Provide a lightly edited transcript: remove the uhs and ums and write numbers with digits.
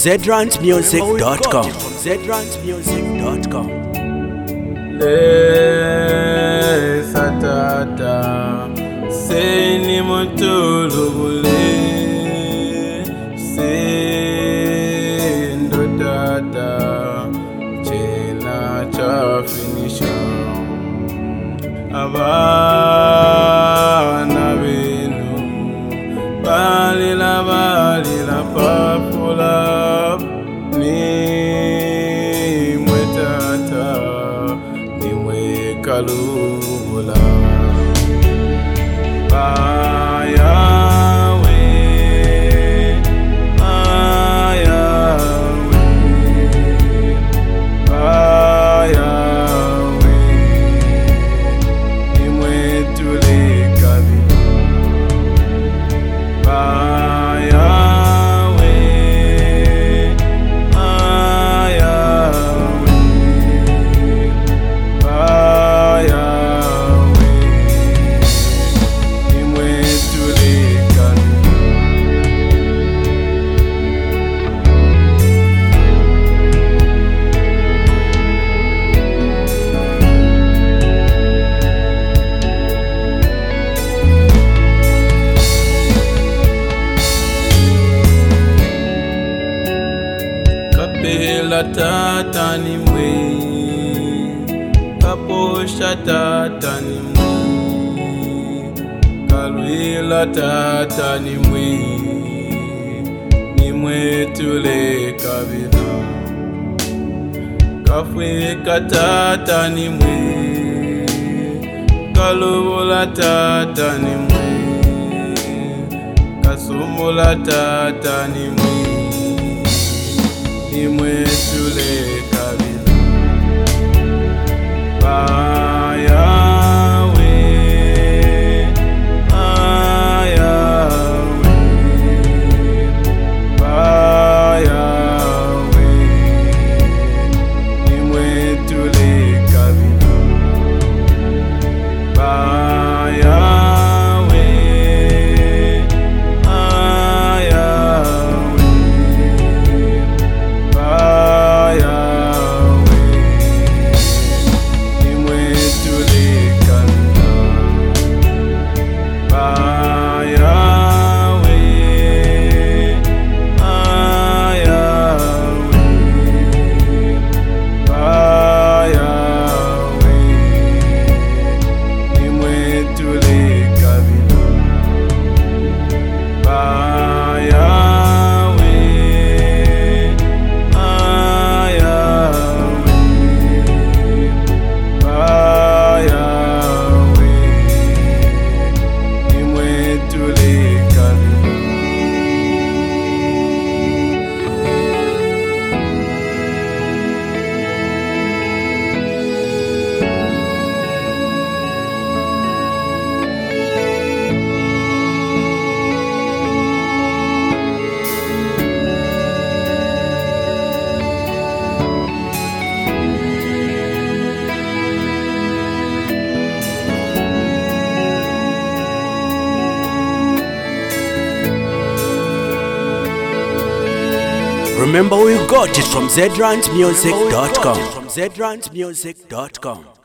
ZRantMusic.com. Satata seni mutulubule sendo dada chena cha finisha abana benu balila papula ni mwetata ni mwekalula Kapela tata ni mwe, kaposha tata ni mwe, kalwila tata ni mwe tule kabila, kafweka tata ni mwe, kalubula tata ni mwe, kasumula tata ni mwe tule kabila Remember, we got it from ZRantMusic.com.